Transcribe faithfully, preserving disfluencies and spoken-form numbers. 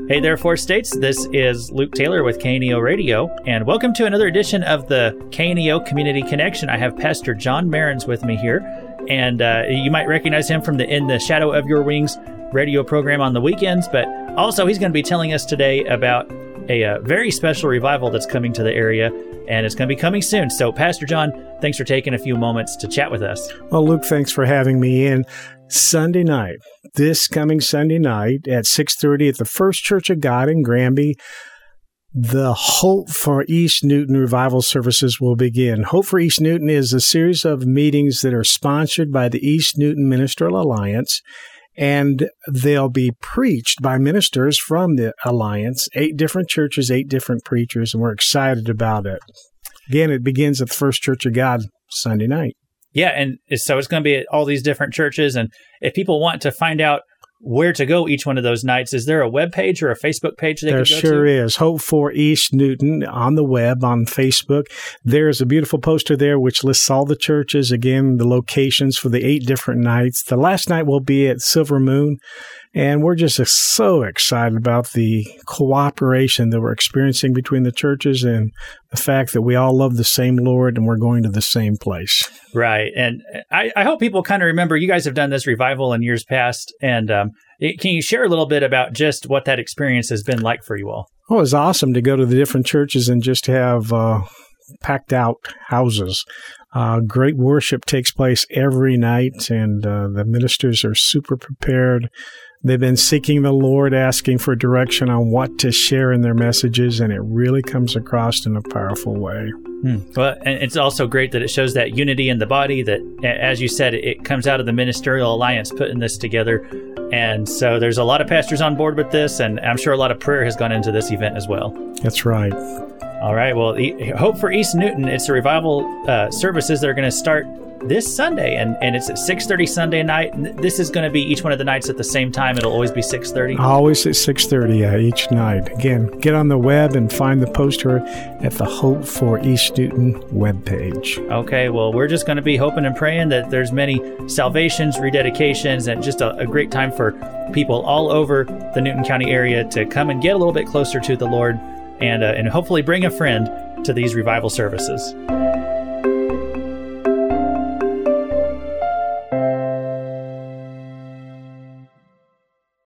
Hey there, Four States. This is Luke Taylor with K N E O Radio, and welcome to another edition of the K N E O Community Connection. I have Pastor John Marins with me here, and uh, you might recognize him from the In the Shadow of Your Wings radio program on the weekends, but also he's going to be telling us today about a uh, very special revival that's coming to the area, and it's going to be coming soon. So, Pastor John, thanks for taking a few moments to chat with us. Well, Luke, thanks for having me in. Sunday night, this coming Sunday night at six thirty at the First Church of God in Granby, the Hope for East Newton revival services will begin. Hope for East Newton is a series of meetings that are sponsored by the East Newton Ministerial Alliance, and they'll be preached by ministers from the Alliance, eight different churches, eight different preachers, and we're excited about it. Again, it begins at the First Church of God Sunday night. Yeah, and so it's going to be at all these different churches, and if people want to find out where to go each one of those nights, is there a web page or a Facebook page they there can go sure to? is. Hope for East Newton on the web, on Facebook. There's a beautiful poster there which lists all the churches, again, the locations for the eight different nights. The last night will be at Silver Moon, and we're just so excited about the cooperation that we're experiencing between the churches and the fact that we all love the same Lord and we're going to the same place. Right. And I, I hope people kind of remember you guys have done this revival in years past. And um, it, can you share a little bit about just what that experience has been like for you all? Oh, it was awesome to go to the different churches and just have uh, packed out houses. Uh, great worship takes place every night, and uh, the ministers are super prepared. They've been seeking the Lord, asking for direction on what to share in their messages, and it really comes across in a powerful way. Hmm. Well, and it's also great that it shows that unity in the body, that, as you said, it comes out of the Ministerial Alliance putting this together. And so there's a lot of pastors on board with this, and I'm sure a lot of prayer has gone into this event as well. That's right. All right. Well, Hope for East Newton, it's a revival uh, services that are going to start this Sunday, and, and it's at six thirty Sunday night. And this is going to be each one of the nights at the same time. It'll always be six thirty? Always at six thirty uh, each night. Again, get on the web and find the poster at the Hope for East Newton webpage. Okay, well, we're just going to be hoping and praying that there's many salvations, rededications, and just a, a great time for people all over the Newton County area to come and get a little bit closer to the Lord, and uh, and hopefully bring a friend to these revival services.